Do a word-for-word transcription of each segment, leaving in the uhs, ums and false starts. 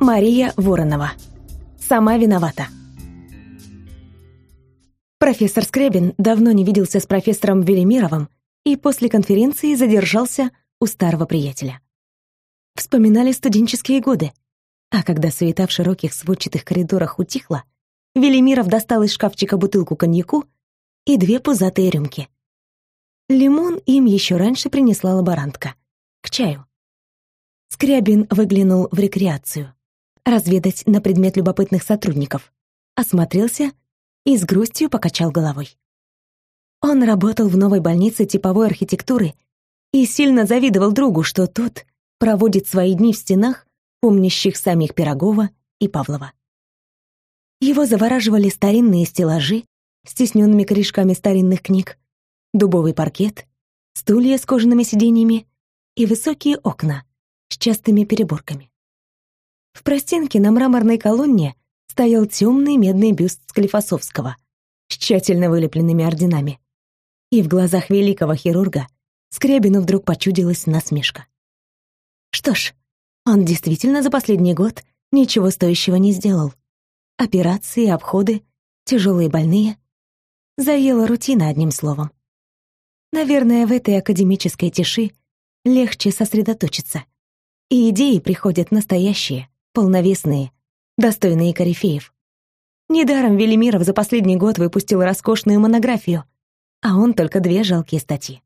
Мария Воронова. Сама виновата. Профессор Скрябин давно не виделся с профессором Велимировым и после конференции задержался у старого приятеля. Вспоминали студенческие годы, а когда суета в широких сводчатых коридорах утихла, Велимиров достал из шкафчика бутылку коньяку и две пузатые рюмки. Лимон им еще раньше принесла лаборантка. К чаю. Скрябин выглянул в рекреацию. Разведать на предмет любопытных сотрудников. Осмотрелся и с грустью покачал головой. Он работал в новой больнице типовой архитектуры и сильно завидовал другу, что тот проводит свои дни в стенах, помнящих самих Пирогова и Павлова. Его завораживали старинные стеллажи с тисненными корешками старинных книг, дубовый паркет, стулья с кожаными сиденьями и высокие окна с частыми переборками. В простенке на мраморной колонне стоял темный медный бюст Склифосовского с тщательно вылепленными орденами. И в глазах великого хирурга Скрябину вдруг почудилась насмешка. Что ж, он действительно за последний год ничего стоящего не сделал. Операции, обходы, тяжелые больные. Заела рутина, одним словом. Наверное, в этой академической тиши легче сосредоточиться. И идеи приходят настоящие, полновесные, достойные корифеев. Недаром Велимиров за последний год выпустил роскошную монографию, а он только две жалкие статьи.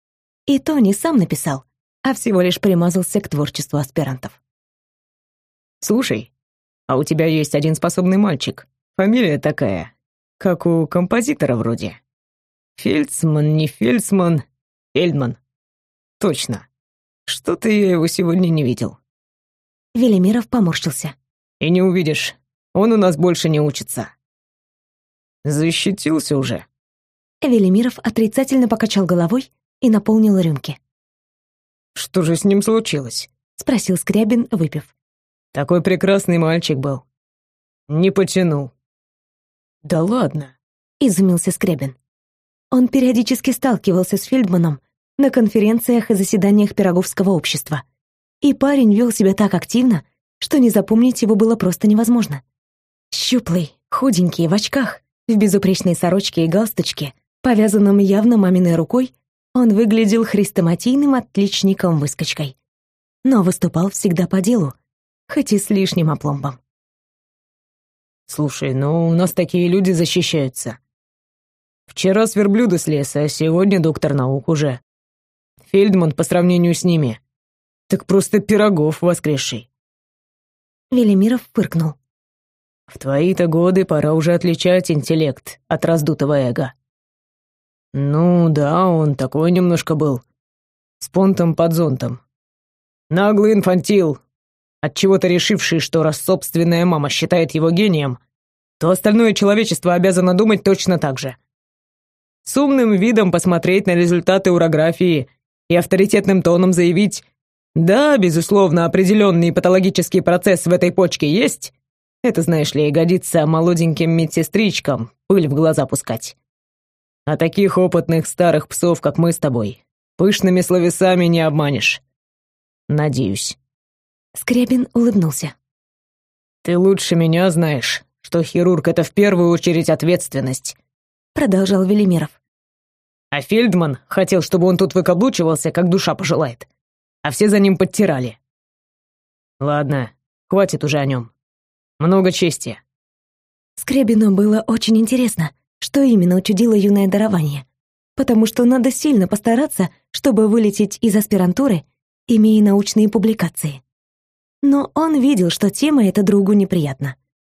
И то не сам написал, а всего лишь примазался к творчеству аспирантов. «Слушай, а у тебя есть один способный мальчик. Фамилия такая, как у композитора вроде. Фельдсман, не Фельдсман, Фельдман. Точно. Что-то я его сегодня не видел». Велимиров поморщился. «И не увидишь. Он у нас больше не учится». «Защитился уже». Велимиров отрицательно покачал головой и наполнил рюмки. «Что же с ним случилось?» — спросил Скрябин, выпив. «Такой прекрасный мальчик был. Не потянул». «Да ладно», — изумился Скрябин. Он периодически сталкивался с Фельдманом на конференциях и заседаниях Пироговского общества. И парень вел себя так активно, что не запомнить его было просто невозможно. Щуплый, худенький, в очках, в безупречной сорочке и галстучке, повязанном явно маминой рукой, он выглядел хрестоматийным отличником-выскочкой. Но выступал всегда по делу, хоть и с лишним опломбом. «Слушай, ну у нас такие люди защищаются. Вчера с верблюда слез, а сегодня доктор наук уже. Фельдман по сравнению с ними. Так просто Пирогов воскресший». Велимиров фыркнул. «В твои-то годы пора уже отличать интеллект от раздутого эго». «Ну да, он такой немножко был. С понтом под зонтом. Наглый инфантил, отчего-то решивший, что раз собственная мама считает его гением, то остальное человечество обязано думать точно так же. С умным видом посмотреть на результаты урографии и авторитетным тоном заявить: да, безусловно, определенный патологический процесс в этой почке есть. Это, знаешь ли, годится молоденьким медсестричкам пыль в глаза пускать. А таких опытных старых псов, как мы с тобой, пышными словесами не обманешь. Надеюсь». Скрябин улыбнулся. «Ты лучше меня знаешь, что хирург — это в первую очередь ответственность», — продолжал Велимиров. «А Фельдман хотел, чтобы он тут выкаблучивался, как душа пожелает, а все за ним подтирали. Ладно, хватит уже о нем. Много чести». Скрябину было очень интересно, что именно учудило юное дарование, потому что надо сильно постараться, чтобы вылететь из аспирантуры, имея научные публикации. Но он видел, что тема эта другу неприятна.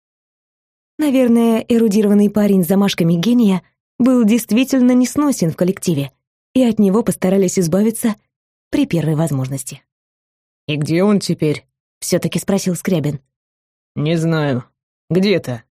Наверное, эрудированный парень с замашками гения был действительно несносен в коллективе, и от него постарались избавиться при первой возможности. «И где он теперь?» — все-таки спросил Скрябин. «Не знаю. Где-то.